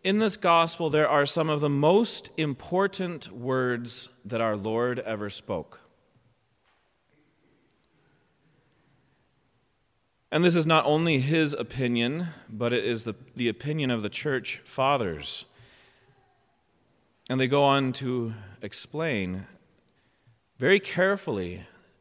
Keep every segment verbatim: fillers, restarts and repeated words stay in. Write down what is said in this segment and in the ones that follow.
In this gospel, there are some of the most important words that our Lord ever spoke. And this is not only his opinion, but it is the, the opinion of the church fathers. And they go on to explain very carefully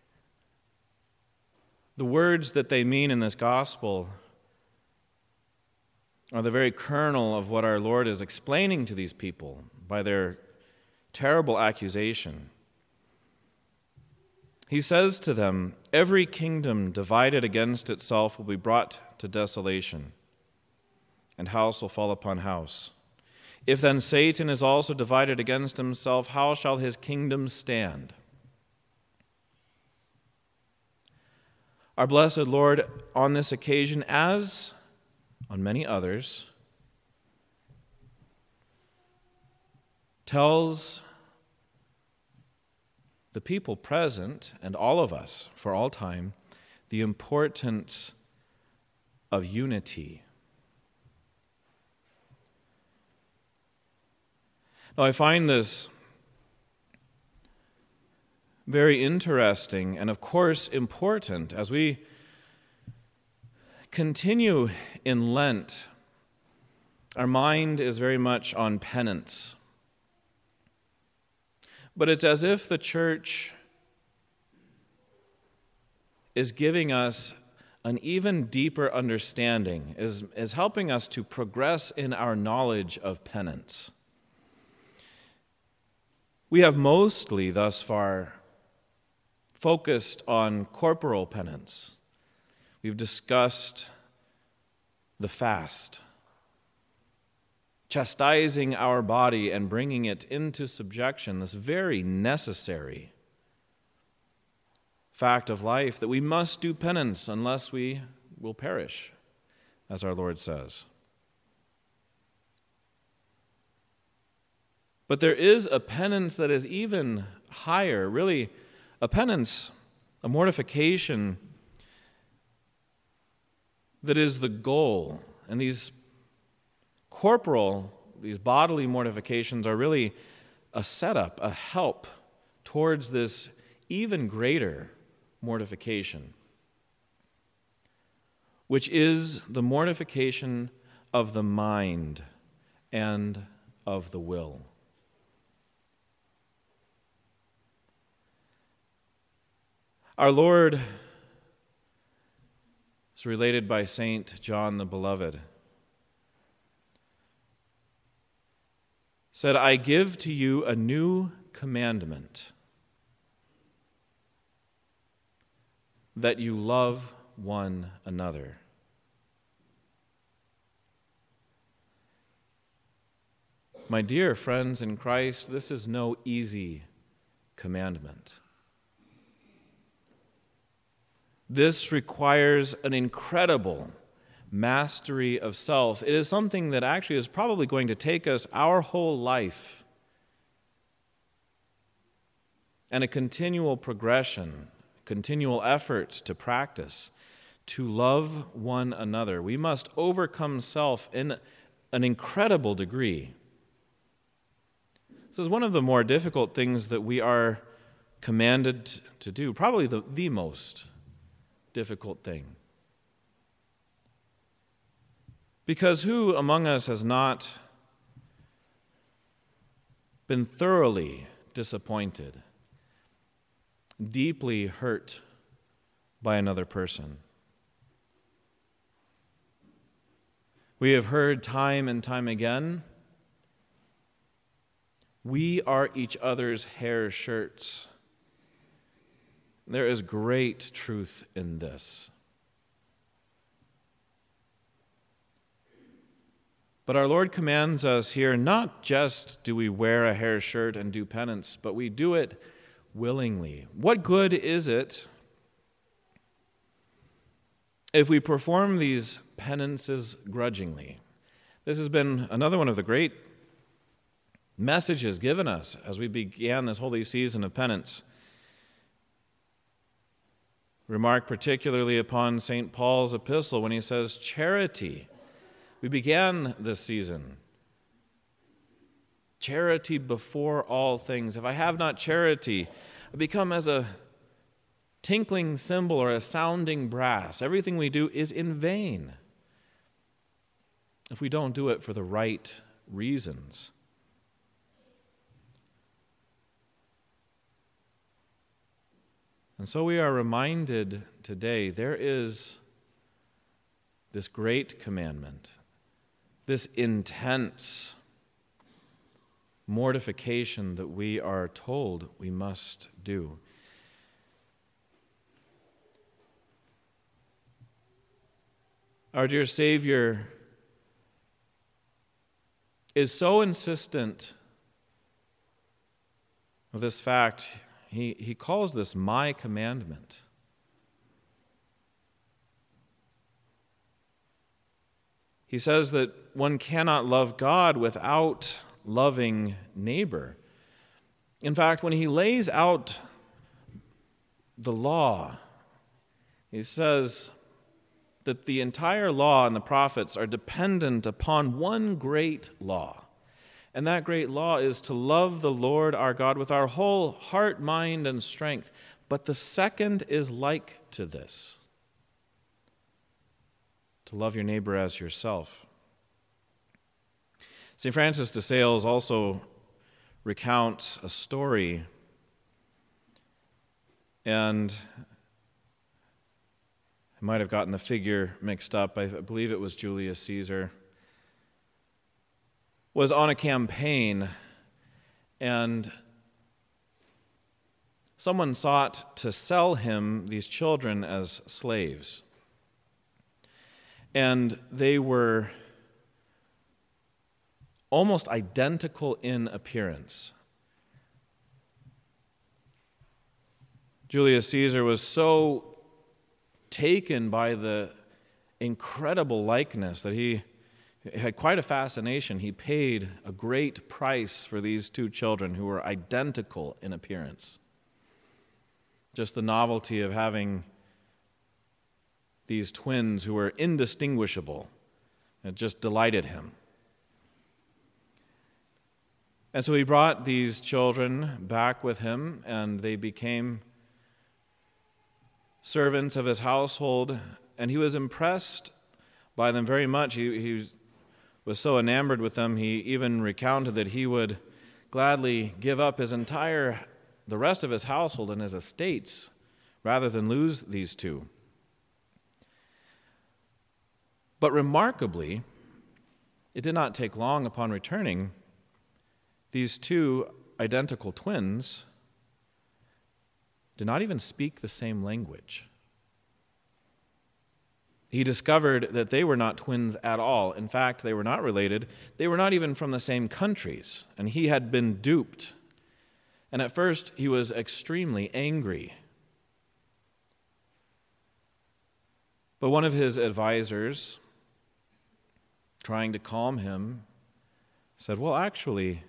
the words that they mean in this gospel are the very kernel of what our Lord is explaining to these people by their terrible accusation. He says to them, "Every kingdom divided against itself will be brought to desolation, and house will fall upon house. If then Satan is also divided against himself, how shall his kingdom stand?" Our blessed Lord, on this occasion, as on many others, tells the people present, and all of us for all time, the importance of unity. Now, I find this very interesting and, of course, important as we continue in Lent. Our mind is very much on penance. But it's as if the church is giving us an even deeper understanding, is, is helping us to progress in our knowledge of penance. We have mostly, thus far, focused on corporal penance. We've discussed the fast, chastising our body and bringing it into subjection, this very necessary fact of life that we must do penance unless we will perish, as our Lord says. But there is a penance that is even higher, really a penance, a mortification that is the goal. And these corporal, these bodily mortifications are really a setup, a help towards this even greater mortification, which is the mortification of the mind and of the will. Our Lord is related by Saint John the Beloved. Said, "I give to you a new commandment, that you love one another." My dear friends in Christ, this is no easy commandment. This requires an incredible mastery of self. It is something that actually is probably going to take us our whole life and a continual progression, continual effort to practice, to love one another. We must overcome self in an incredible degree. This is one of the more difficult things that we are commanded to do, probably the, the most difficult thing. Because who among us has not been thoroughly disappointed, deeply hurt by another person? We have heard time and time again, we are each other's hair shirts. There is great truth in this. But our Lord commands us here, not just do we wear a hair shirt and do penance, but we do it willingly. What good is it if we perform these penances grudgingly? This has been another one of the great messages given us as we began this holy season of penance. Remark particularly upon Saint Paul's epistle when he says, charity. We began this season Charity before all things. If I have not charity, I become as a tinkling cymbal or a sounding brass. Everything we do is in vain if we don't do it for the right reasons. And so we are reminded today there is this great commandment, this intense mortification that we are told we must do. Our dear Savior is so insistent of this fact, he, he calls this my commandment. He says that one cannot love God without loving neighbor. In fact, when he lays out the law, he says that the entire law and the prophets are dependent upon one great law. And that great law is to love the Lord our God with our whole heart, mind, and strength. But the second is like to this: to love your neighbor as yourself. Saint Francis de Sales also recounts a story, and I might have gotten the figure mixed up. I believe it was Julius Caesar was on a campaign, and someone sought to sell him these children as slaves. And they were almost identical in appearance. Julius Caesar was so taken by the incredible likeness that he had quite a fascination. He paid a great price for these two children who were identical in appearance. Just the novelty of having these twins who were indistinguishable, it just delighted him. And so he brought these children back with him, and they became servants of his household, and he was impressed by them very much. He, he was so enamored with them, he even recounted that he would gladly give up his entire, the rest of his household and his estates, rather than lose these two. But remarkably, it did not take long upon returning. These two identical twins did not even speak the same language. He discovered that they were not twins at all. In fact, they were not related. They were not even from the same countries, and he had been duped. And at first, he was extremely angry. But one of his advisors, trying to calm him, said, "Well, actually,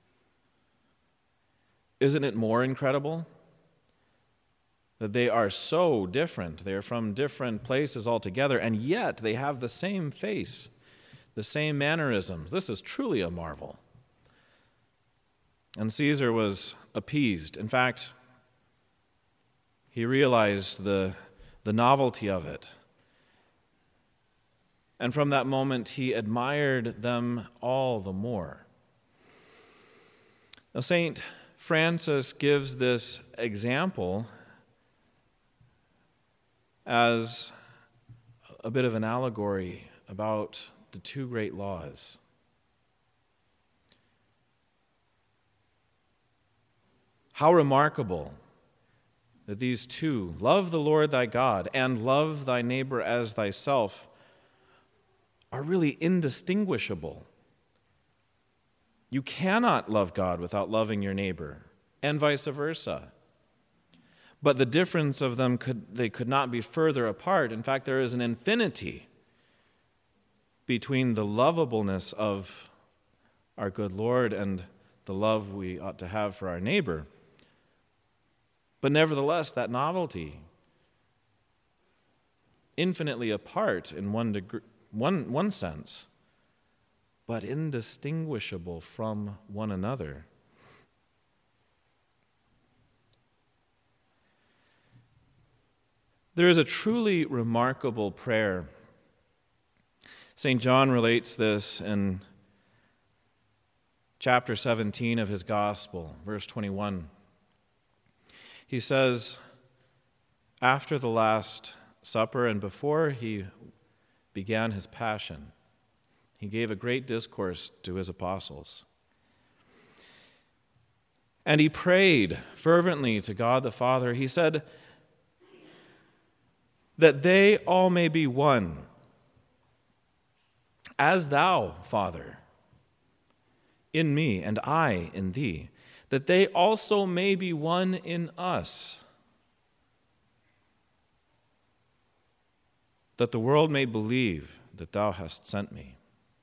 isn't it more incredible that they are so different? They are from different places altogether, and yet they have the same face, the same mannerisms. This is truly a marvel." And Caesar was appeased. In fact, he realized the, the novelty of it. And from that moment, he admired them all the more. Now, Saint Francis gives this example as a bit of an allegory about the two great laws. How remarkable that these two, love the Lord thy God and love thy neighbor as thyself, are really indistinguishable. You cannot love God without loving your neighbor, and vice versa. But the difference of them, could they could not be further apart. In fact, there is an infinity between the lovableness of our good Lord and the love we ought to have for our neighbor. But nevertheless, that novelty, infinitely apart in one degree, one, one sense, but indistinguishable from one another. There is a truly remarkable prayer. Saint John relates this in chapter seventeen of his Gospel, verse twenty-one. He says, after the Last Supper and before he began his passion, he gave a great discourse to his apostles. And he prayed fervently to God the Father. He said, that they all may be one, as thou, Father, in me and I in thee, that they also may be one in us, that the world may believe that thou hast sent me.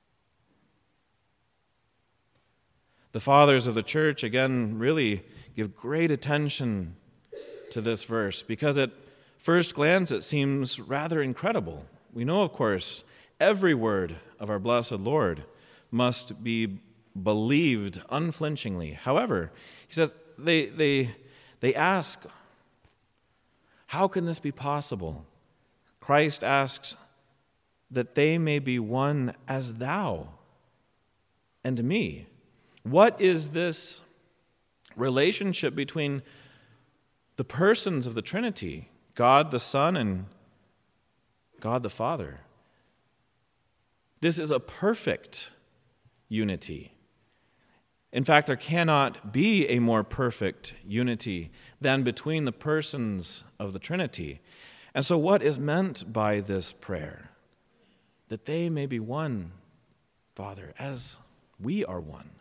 The fathers of the church, again, really give great attention to this verse because at first glance it seems rather incredible. We know, of course, every word of our blessed Lord must be believed unflinchingly. However, he says they they they ask, how can this be possible? Christ asks that they may be one as thou and me. What is this relationship between the persons of the Trinity, God the Son and God the Father? This is a perfect unity. In fact, there cannot be a more perfect unity than between the persons of the Trinity. And so what is meant by this prayer? That they may be one, Father, as we are one.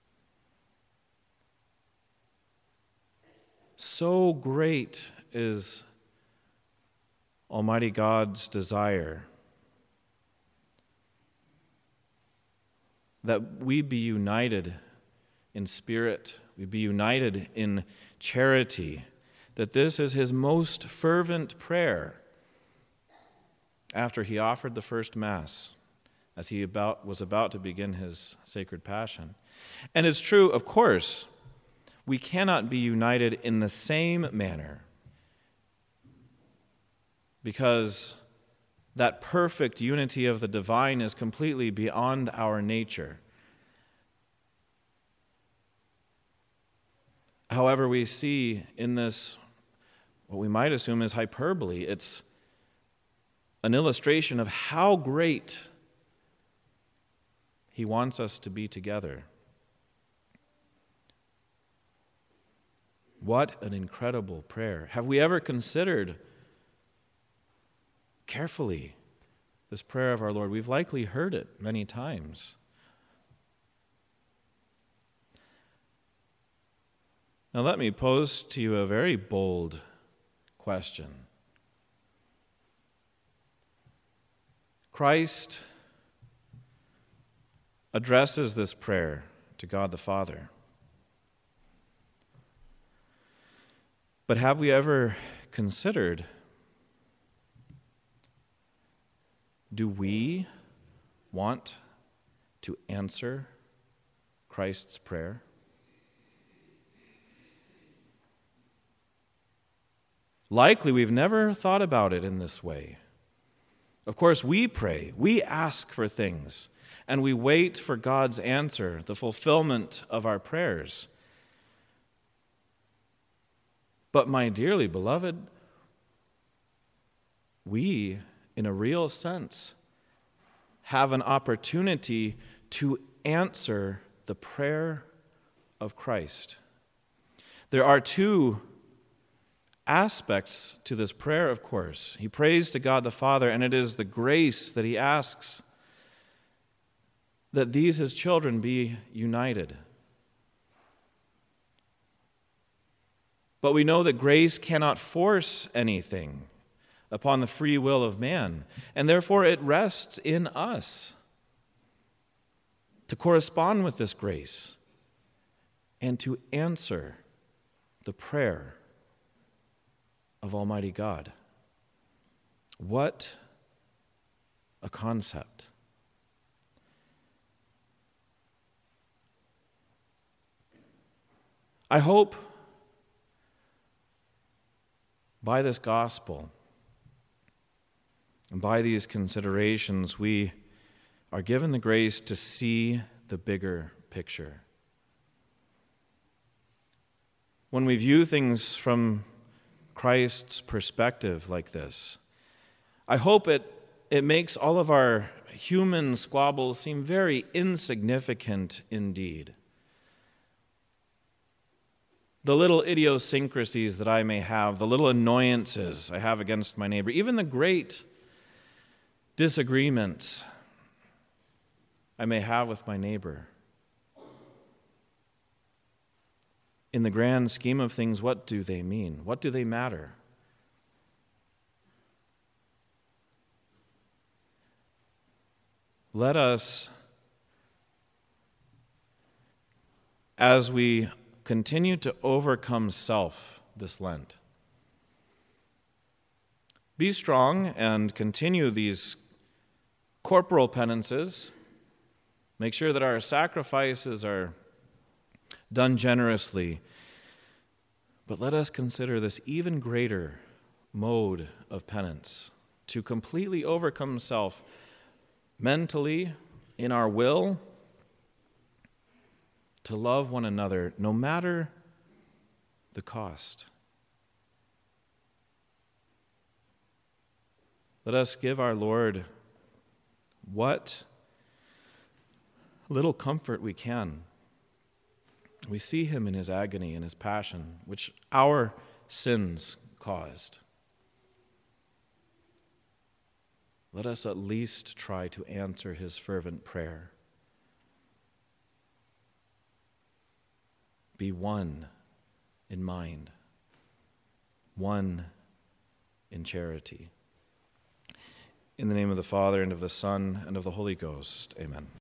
So great is Almighty God's desire that we be united in spirit, we be united in charity, that this is his most fervent prayer after he offered the first Mass, as he about, was about to begin his sacred passion. And it's true, of course, we cannot be united in the same manner because that perfect unity of the divine is completely beyond our nature. However, we see in this what we might assume is hyperbole. It's an illustration of how great he wants us to be together. What an incredible prayer. Have we ever considered carefully this prayer of our Lord? We've likely heard it many times. Now let me pose to you a very bold question. Christ addresses this prayer to God the Father. But have we ever considered, do we want to answer Christ's prayer? Likely we've never thought about it in this way. Of course, we pray, we ask for things, and we wait for God's answer, the fulfillment of our prayers. But my dearly beloved, we, in a real sense, have an opportunity to answer the prayer of Christ. There are two aspects to this prayer, of course. He prays to God the Father, and it is the grace that he asks that these, his children, be united. But we know that grace cannot force anything upon the free will of man, and therefore it rests in us to correspond with this grace and to answer the prayer of Almighty God. What a concept. I hope by this gospel and by these considerations we are given the grace to see the bigger picture. When we view things from Christ's perspective like this, I hope it, it makes all of our human squabbles seem very insignificant indeed. The little idiosyncrasies that I may have, the little annoyances I have against my neighbor, even the great disagreement I may have with my neighbor. In the grand scheme of things, what do they mean? What do they matter? Let us, as we continue to overcome self this Lent, be strong and continue these corporal penances. Make sure that our sacrifices are done generously. But let us consider this even greater mode of penance, to completely overcome self mentally, in our will, to love one another no matter the cost. Let us give our Lord what little comfort we can. We see him in his agony and his passion, which our sins caused. Let us at least try to answer his fervent prayer. Be one in mind, one in charity. In the name of the Father, and of the Son, and of the Holy Ghost, amen.